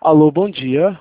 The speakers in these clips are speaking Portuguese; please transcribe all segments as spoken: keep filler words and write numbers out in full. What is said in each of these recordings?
Alô, bom dia.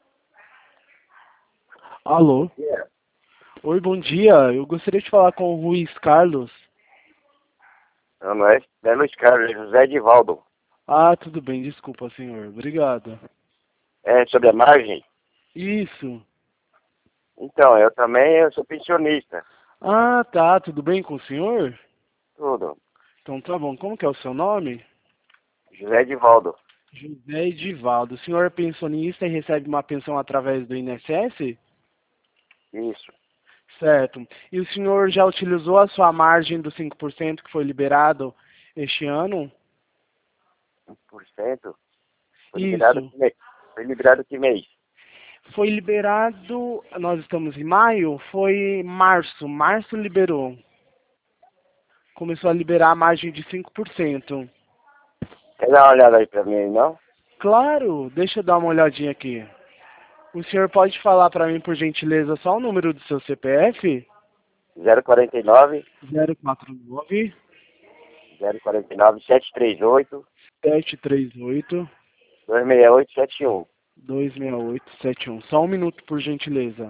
Alô. Yeah. Oi, bom dia. Eu gostaria de falar com o Luiz Carlos. Não, não é, não é Luiz Carlos, é José Edivaldo. Ah, tudo bem, desculpa, senhor. Obrigado. É sobre a margem? Isso. Então, eu também eu sou pensionista. Ah, tá. Tudo bem com o senhor? Tudo. Então tá bom. Como que é o seu nome? José Edivaldo. José Edivaldo. O senhor é pensionista e recebe uma pensão através do I N S S? Isso. Certo. E o senhor já utilizou a sua margem dos cinco por cento que foi liberado este ano? um por cento? Foi liberado Isso. que mês? Foi liberado que mês? Foi liberado, nós estamos em maio, foi março, março liberou. Começou a liberar a margem de cinco por cento. Quer dar uma olhada aí pra mim, não? Claro, deixa eu dar uma olhadinha aqui. O senhor pode falar para mim, por gentileza, só o número do seu C P F? zero quarenta e nove, zero quatro nove, zero quarenta e nove, sete três oito, sete três oito, dois seis oito sete um. dois seis oito sete um. Só um minuto, por gentileza.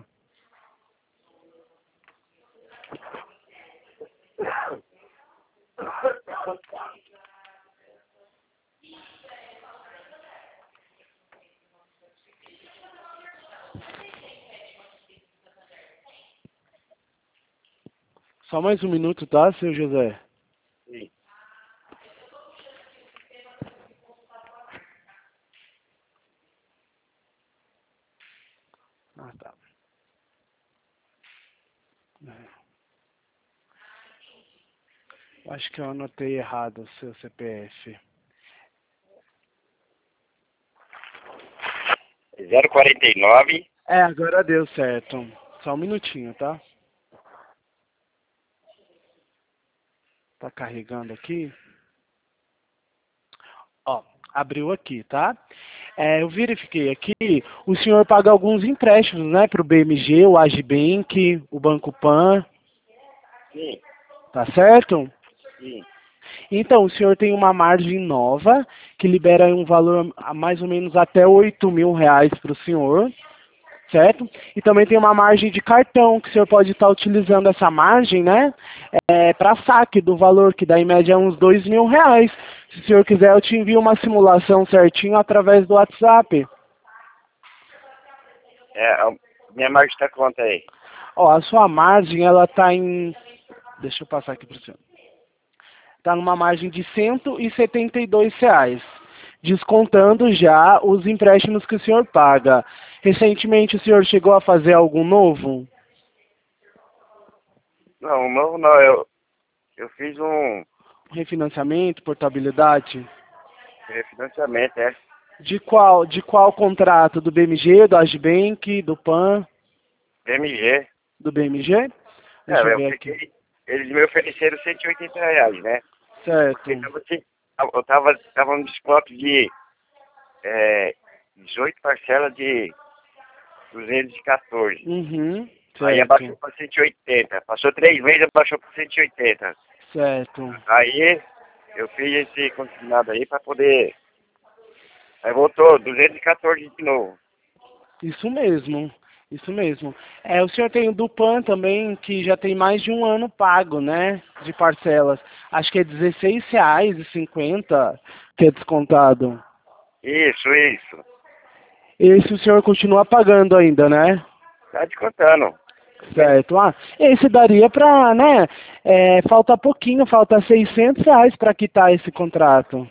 Só mais um minuto, tá, seu José? Sim. Ah, tá. Acho que eu anotei errado o seu C P F. zero quarenta e nove. É, agora deu certo. Só um minutinho, tá? Tá carregando aqui. Ó, abriu aqui, tá? É, eu verifiquei aqui, o senhor paga alguns empréstimos, né? Pro B M G, o Agibank, o Banco Pan, Sim, tá certo? sim. Então, o senhor tem uma margem nova, que libera um valor a mais ou menos até oito mil reais para o senhor, certo? E também tem uma margem de cartão, que o senhor pode estar utilizando essa margem, né? É, para saque do valor, que dá em média uns dois mil reais. Se o senhor quiser, eu te envio uma simulação certinho através do WhatsApp. É, a minha margem tá quanto aí? Ó, a sua margem, ela tá em... Deixa eu passar aqui para o senhor. Tá numa margem de cento e setenta e dois reais, descontando já os empréstimos que o senhor paga. Recentemente, o senhor chegou a fazer algum novo? Não, não, não, eu, eu fiz um Refinanciamento, portabilidade? refinanciamento, é. De qual, de qual contrato? Do B M G, do Agibank, do Pan, B M G. do B M G? Deixa É, eu eu ver aqui. fiquei, eles me ofereceram cento e oitenta reais, né? Certo. Porque tava, assim, eu tava, tava no desconto de é, dezoito parcelas de duzentos e quatorze. Uhum, Aí abaixou certo, para cento e oitenta. Passou três meses, abaixou para cento e oitenta. certo. Aí eu fiz esse consignado aí para poder. Aí voltou duzentos e quatorze de novo. Isso mesmo, isso mesmo. É, o senhor tem o do Pan também, que já tem mais de um ano pago, né? De parcelas. Acho que é dezesseis reais e cinquenta que é descontado. Isso, isso. Esse o senhor continua pagando ainda, né? Tá descontando. Certo. Ah, esse daria pra, né? É, falta pouquinho, falta seiscentos reais para quitar esse contrato.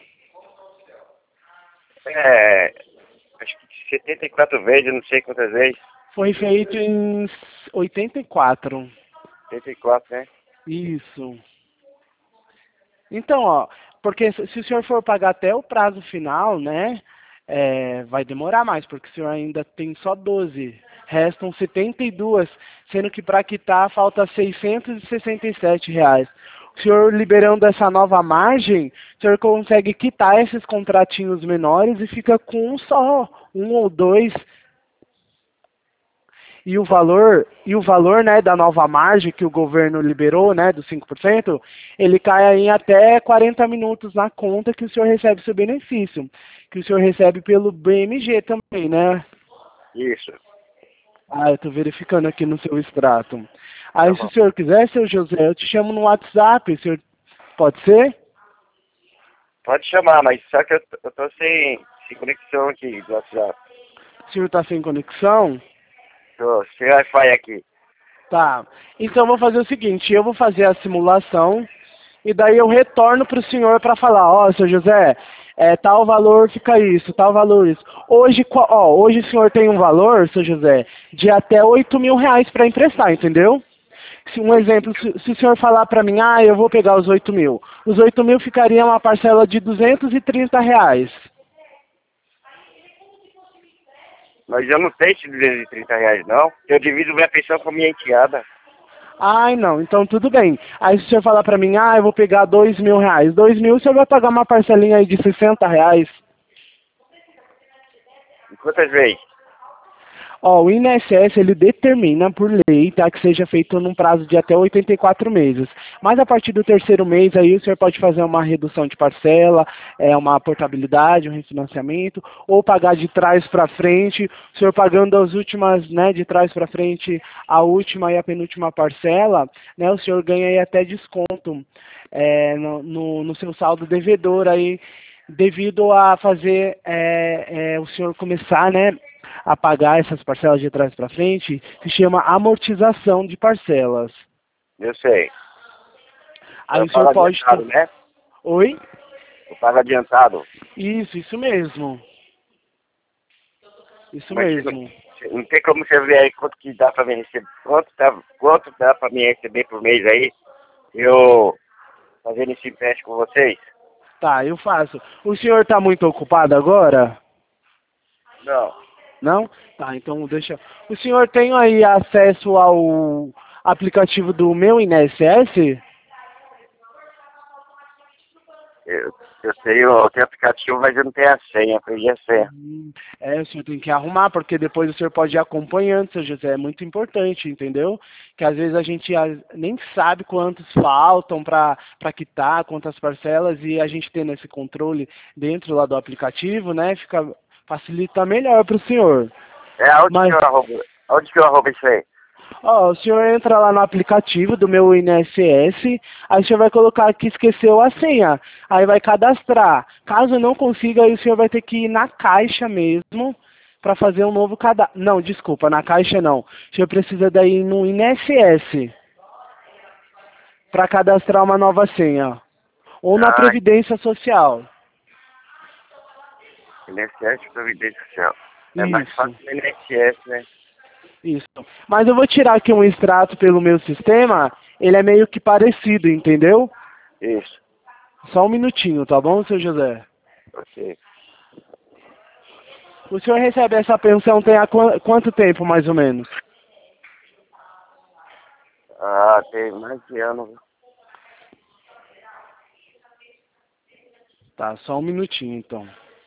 É, acho que setenta e quatro vezes, eu não sei quantas vezes. Foi feito em oitenta e quatro. setenta e quatro, né? Isso. Então, ó, porque se se o senhor for pagar até o prazo final, né, é, vai demorar mais, porque o senhor ainda tem só doze. Restam setenta e dois, sendo que para quitar falta seiscentos e sessenta e sete reais. O senhor liberando essa nova margem, o senhor consegue quitar esses contratinhos menores e fica com um só, um ou dois. E o valor, e o valor, né, da nova margem que o governo liberou, né, dos cinco por cento, ele cai aí em até quarenta minutos na conta que o senhor recebe seu benefício, que o senhor recebe pelo B M G também, né? Isso. Ah, eu tô verificando aqui no seu extrato. Aí, Tá se bom. o senhor quiser, seu José, eu te chamo no WhatsApp, o senhor pode ser? Pode chamar, mas só que eu, tô- eu tô sem, sem conexão aqui do WhatsApp. O senhor tá sem conexão? Tô sem Wi-Fi aqui. Tá. Então, eu vou fazer o seguinte, eu vou fazer a simulação e daí eu retorno para o senhor para falar, ó, seu José, é, tal valor fica isso, tal valor isso. Hoje, qua- ó, hoje o senhor tem um valor, seu José, de até oito mil reais para emprestar, entendeu? Se, um exemplo, se, se o senhor falar para mim, ah, eu vou pegar os oito mil, os oito mil ficaria uma parcela de duzentos e trinta reais. Mas eu não tenho esses duzentos e trinta reais, não. Eu divido minha pensão com minha enteada. Ai, não, então tudo bem. Aí se o senhor falar para mim, ah, eu vou pegar dois mil reais, dois mil, o senhor vai pagar uma parcelinha aí de sessenta reais. E quantas vezes? Ó, o I N S S, ele determina por lei, tá, que seja feito num prazo de até oitenta e quatro meses. Mas a partir do terceiro mês, aí o senhor pode fazer uma redução de parcela, é, uma portabilidade, um refinanciamento, ou pagar de trás para frente, o senhor pagando as últimas, né, de trás para frente, a última e a penúltima parcela, né, o senhor ganha aí até desconto é, no, no, no seu saldo devedor aí, devido a fazer é, é, o senhor começar, né, a pagar essas parcelas de trás para frente, se chama amortização de parcelas. Eu sei. Aí Eu o senhor pago pode... adiantado, né? Oi? Eu pago adiantado. Isso, isso mesmo. Isso Mas não, mesmo. não tem como você ver aí quanto que dá pra me receber. Quanto dá, quanto dá pra me receber por mês aí? Eu fazendo esse empréstimo com vocês? Tá, eu faço. O senhor está muito ocupado agora? Não. Não? Tá, então deixa... O senhor tem aí acesso ao aplicativo do meu I N S S? Eu, eu tenho, eu tenho aplicativo, mas eu não tenho a senha. Eu perdi a senha. Hum, É, o senhor tem que arrumar, porque depois o senhor pode ir acompanhando, seu José. É muito importante, entendeu? Que às vezes a gente ah, nem sabe quantos faltam para para quitar, quantas parcelas, e a gente tendo esse controle dentro lá do aplicativo, né? Fica, facilita melhor para o senhor. É, aonde que Mas, eu arrumo? Aonde que eu arrumo isso aí? ó, o senhor entra lá no aplicativo do meu I N S S, aí o senhor vai colocar que esqueceu a senha, aí vai cadastrar. Caso não consiga, aí o senhor vai ter que ir na caixa mesmo para fazer um novo cadastro. Não, desculpa, na caixa não. O senhor precisa daí no I N S S para cadastrar uma nova senha. Ou na Ah, Previdência Social. I N S S Providência Social. É mais Isso, fácil no I N S S, né? isso. Mas eu vou tirar aqui um extrato pelo meu sistema, ele é meio que parecido, entendeu? Isso. Só um minutinho, tá bom, seu José? Ok. O senhor recebe essa pensão tem há qua- quanto tempo, mais ou menos? Ah, tem mais de ano. Tá, só um minutinho, então.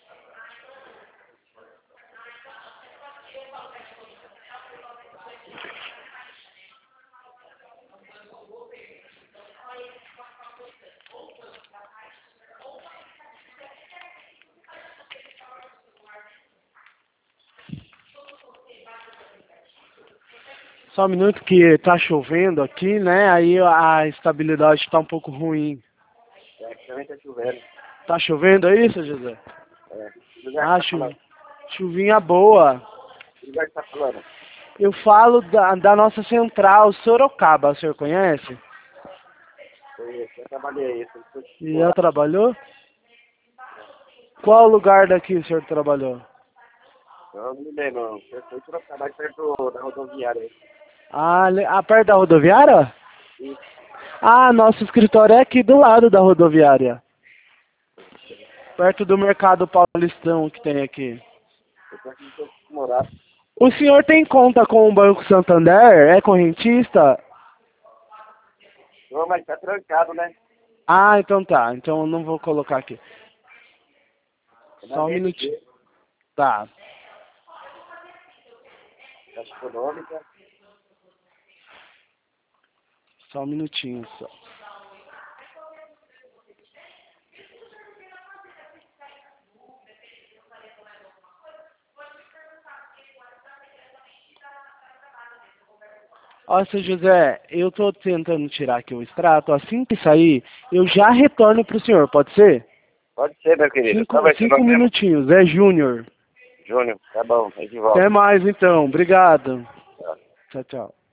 Só um minuto que tá chovendo aqui, né? Aí a estabilidade tá um pouco ruim. É, aqui também tá chovendo. Tá chovendo aí, seu José? É. Que lugar Ah, que tá chu... falando? chuvinha boa. Que lugar que tá falando? Eu falo da, da nossa central, Sorocaba, o senhor conhece? Conheço, eu trabalhei aí. Eu E tô já lá. trabalhou? Qual lugar daqui o senhor trabalhou? Eu não me lembro, não. Eu fui pro trabalho perto da rodoviária aí. Ah, le- ah, perto da rodoviária? Isso. Ah, nosso escritório é aqui do lado da rodoviária. Perto do mercado paulistão que tem aqui. Eu tô aqui no Campo Morato. O senhor tem conta com o Banco Santander? É correntista? Ô, mas tá trancado, né? Ah, então tá. Então eu não vou colocar aqui. É na Só um minutinho. B S B. Tá. Tá Caixa Econômica. Só um minutinho só. Ó, seu José, eu tô tentando tirar aqui o extrato. Assim que sair, eu já retorno pro senhor, pode ser? Pode ser, meu querido. Cinco, Qual vai ser o cinco nome mesmo? minutinhos, é Júnior. Júnior, tá bom, aí de volta. Até mais então, obrigado. Tchau. Tchau, tchau.